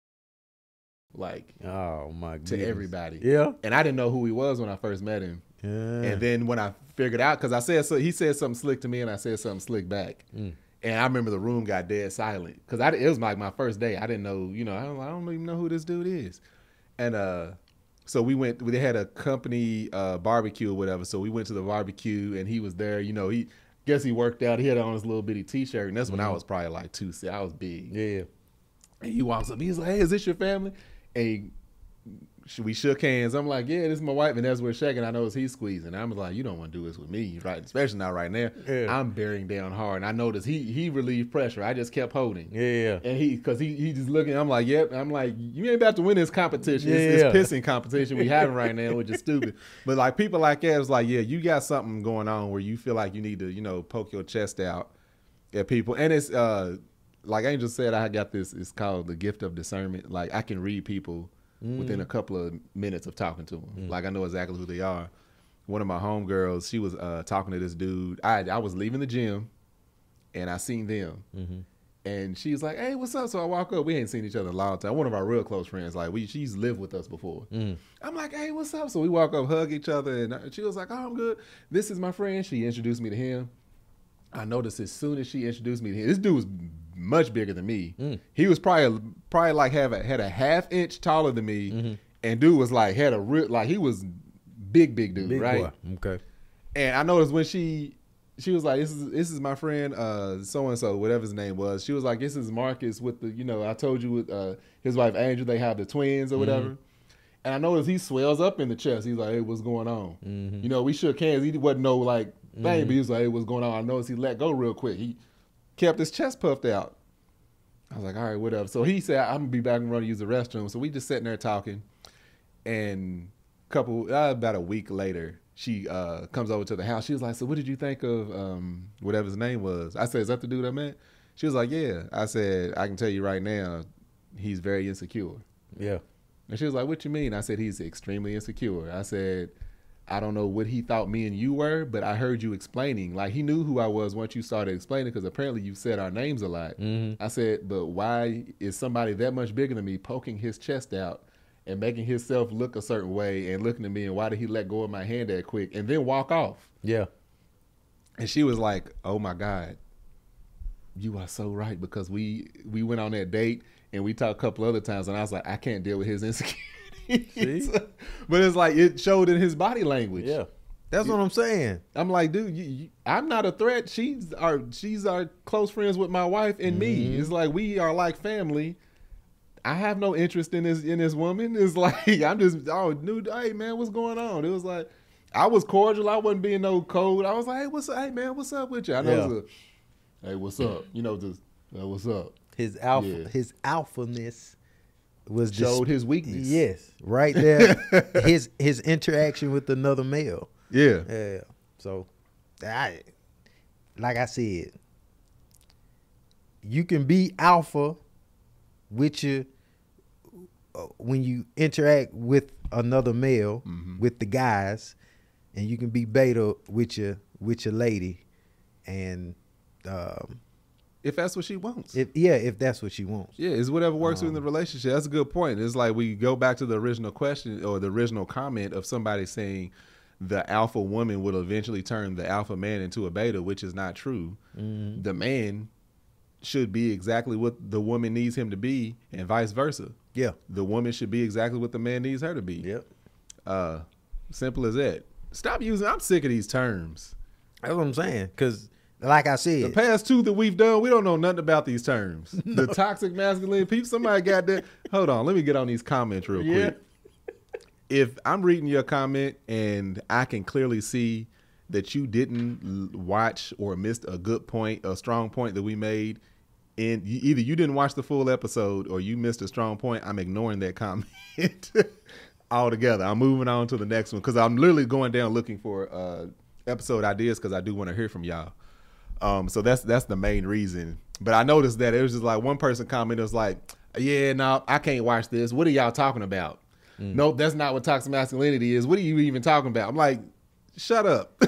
like, oh my goodness, to everybody. Yeah. And I didn't know who he was when I first met him. Yeah. And then when I figured out, because he said something slick to me, and I said something slick back. And I remember the room got dead silent because it was like my first day. I didn't know, I don't even know who this dude is. And so they had a company barbecue or whatever. So we went to the barbecue, and he was there. Guess he worked out. He had on his little bitty T-shirt, and that's when I was probably like 2. I was big. Yeah. And he walks up. He's like, "Hey, is this your family?" And we shook hands. I'm like, "Yeah, this is my wife." And as we're shaking, I noticed he's squeezing. I'm like, "You don't want to do this with me, right? Especially not right now." Yeah. I'm bearing down hard, and I noticed he relieved pressure. I just kept holding. Yeah. And because he just looking. I'm like, "Yep." I'm like, "You ain't about to win this competition. It's pissing competition we having right now, which is stupid." But like people like that, it's like, yeah, you got something going on where you feel like you need to, poke your chest out at people, and it's like Angel said, I got this. It's called the gift of discernment. Like I can read people within a couple of minutes of talking to them. Like I know exactly who they are. One of my homegirls, she was talking to this dude. I was leaving the gym, and I seen them. And she was like, "Hey, what's up?" So I walk up. We ain't seen each other in a long time. One of our real close friends. Like she's lived with us before. I'm like, "Hey, what's up?" So we walk up, hug each other, and she was like, "Oh, I'm good. This is my friend." She introduced me to him. I noticed as soon as she introduced me to him, this dude was much bigger than me. He was probably like had a half inch taller than me, and dude was like had a real he was big dude, big right? Boy. Okay. And I noticed when she was like, "This is my friend so and so, whatever his name was." She was like, "This is Marcus with the I told you with his wife Angel, they have the twins or whatever." And I noticed he swells up in the chest. He's like, "Hey, what's going on?" We shook hands. He wasn't no like thing, but he was like, "Hey, what's going on?" I noticed he let go real quick. He kept his chest puffed out. I was like, all right, whatever. So he said, I'm gonna be back and run to use the restroom. So we just sitting there talking, and about a week later, she comes over to the house. She was like, so what did you think of whatever his name was? I said, is that the dude I met? She was like, yeah. I said, I can tell you right now, he's very insecure. Yeah. And she was like, what you mean? I said, he's extremely insecure. I said, I don't know what he thought me and you were, but I heard you explaining. Like, he knew who I was once you started explaining, because apparently you said our names a lot. Mm-hmm. I said, but why is somebody that much bigger than me poking his chest out and making himself look a certain way and looking at me, and why did he let go of my hand that quick and then walk off? Yeah. And she was like, oh my God, you are so right, because we went on that date and we talked a couple other times, and I was like, I can't deal with his insecurities. But it's like, it showed in his body language. Yeah. That's what I'm saying. I'm like, dude, I'm not a threat. She's our close friends with my wife and me. It's like, we are like family. I have no interest in this woman. It's like, I'm just, dude, hey man, what's going on? It was like, I was cordial. I wasn't being no cold. I was like, hey, hey man, what's up with you? I know it's hey, what's up? You know, just what's up? His alphaness was showed his weakness. Yes, right there. his interaction with another male. Yeah. Yeah. So, like I said, you can be alpha with you when you interact with another male, with the guys, and you can be beta with your lady, and if that's what she wants. If that's what she wants. Yeah, it's whatever works within the relationship. That's a good point. It's like, we go back to the original question or the original comment of somebody saying the alpha woman will eventually turn the alpha man into a beta, which is not true. Mm-hmm. The man should be exactly what the woman needs him to be, and vice versa. Yeah. The woman should be exactly what the man needs her to be. Yep. Simple as that. Stop using, I'm sick of these terms. That's what I'm saying. Because, like I said, the past two that we've done, we don't know nothing about these terms. No. The toxic masculinity, people, somebody got that. Hold on, let me get on these comments real quick. If I'm reading your comment and I can clearly see that you didn't watch or missed a good point, a strong point that we made, and either you didn't watch the full episode or you missed a strong point, I'm ignoring that comment altogether. I'm moving on to the next one, because I'm literally going down looking for episode ideas, because I do want to hear from y'all. So that's the main reason. But I noticed that it was just like, one person commented, was like, yeah, no, I can't watch this. What are y'all talking about? Nope, that's not what toxic masculinity is. What are you even talking about? I'm like, shut up.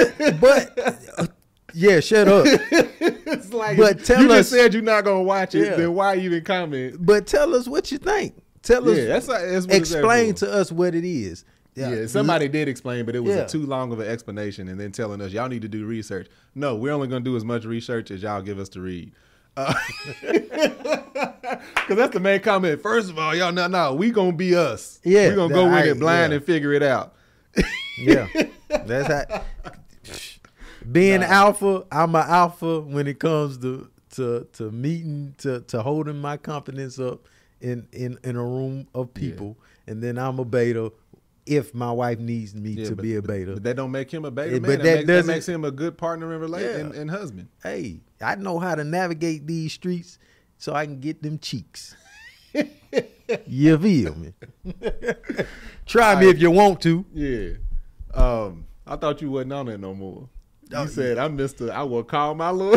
Yeah, shut up. It's like, but tell you us, just said you're not gonna watch it. Then why even comment? But tell us what you think. Tell us. That's what explain to us what it is. Yeah, somebody did explain, but it was too long of an explanation, and then telling us y'all need to do research. No, we're only gonna do as much research as y'all give us to read. Because that's the main comment. First of all, y'all, no, we gonna be us. Yeah, we gonna go in it blind and figure it out. Yeah, that's how. Being alpha, I'm an alpha when it comes to meeting, to holding my confidence up in a room of people, and then I'm a beta if my wife needs me to be a beta. But that don't make him a beta, man. But that makes him a good partner and husband. Hey, I know how to navigate these streets so I can get them cheeks. You feel me? Try me if you want to. Yeah. I thought you wasn't on it no more. You said I will call my lawyer.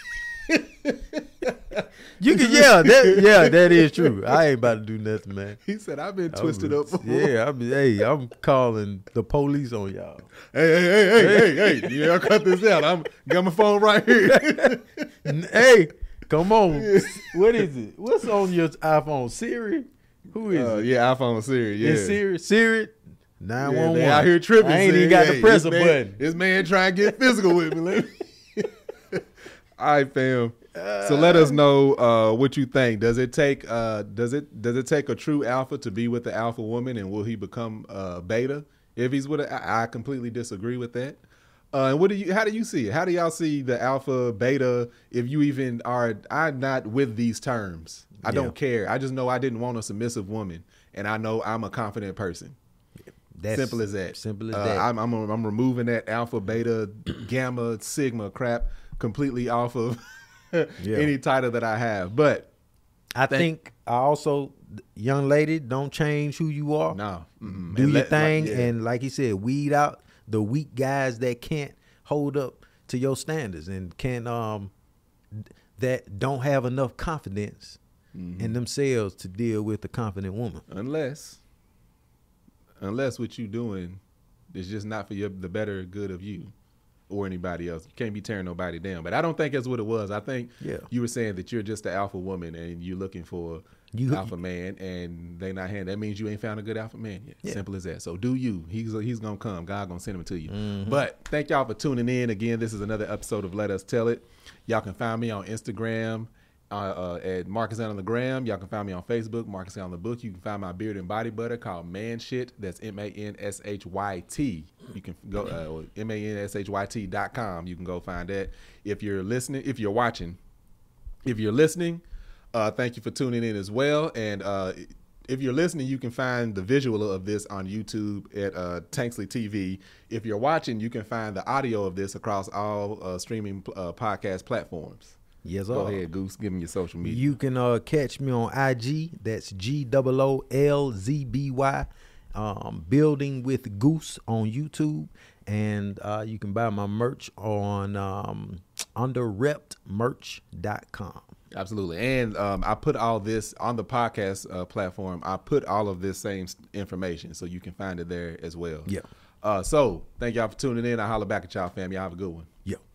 You can, that is true. I ain't about to do nothing, man. He said I've been twisted up before. Yeah, I'm calling the police on y'all. Hey! Yeah, I'll cut this out. I'm got my phone right here. Hey, come on. What is it? What's on your iPhone? Siri? Who is it? Yeah, iPhone Siri. Yeah, it's Siri. 911. They out here tripping. I ain't even got to press a button. This man trying to get physical with me. All right, fam. So let us know what you think. Does it take a true alpha to be with the alpha woman, and will he become beta if he's with I completely disagree with that. And how do you see it? How do y'all see the alpha beta? If you even are, I'm not with these terms. I don't care. I just know I didn't want a submissive woman, and I know I'm a confident person. That's simple as that. Simple as that. I'm removing that alpha, beta, gamma, sigma crap completely off of any title that I have. But I think I also, young lady, don't change who you are. No. Do your thing, and like he said, weed out the weak guys that can't hold up to your standards and can't that don't have enough confidence in themselves to deal with a confident woman. Unless what you doing is just not for the better good of you or anybody else. You can't be tearing nobody down. But I don't think that's what it was. I think you were saying that you're just the alpha woman and you're looking for alpha man, and they not hand. That means you ain't found a good alpha man yet. Yeah. Simple as that. So do you. He's gonna come. God gonna send him to you. But thank y'all for tuning in. Again, this is another episode of Let Us Tell It. Y'all can find me on Instagram at Marcus on the Gram. Y'all can find me on Facebook, Marcus on the Book. You can find my beard and body butter called Man Shit. That's MANSHYT. You can go MANSHYT.com. You can go find that. If you're listening, if you're listening, thank you for tuning in as well. And if you're listening, you can find the visual of this on YouTube at Tanksley TV. If you're watching, you can find the audio of this across all streaming podcast platforms. Yes, go ahead, Goose. Give me your social media. You can catch me on IG. That's GOOLZBY. Building with Goose on YouTube. And you can buy my merch on underreptmerch.com. Absolutely. And I put all this on the podcast platform. I put all of this same information, so you can find it there as well. Yeah. So thank y'all for tuning in. I'll holler back at y'all, fam. Y'all have a good one. Yeah.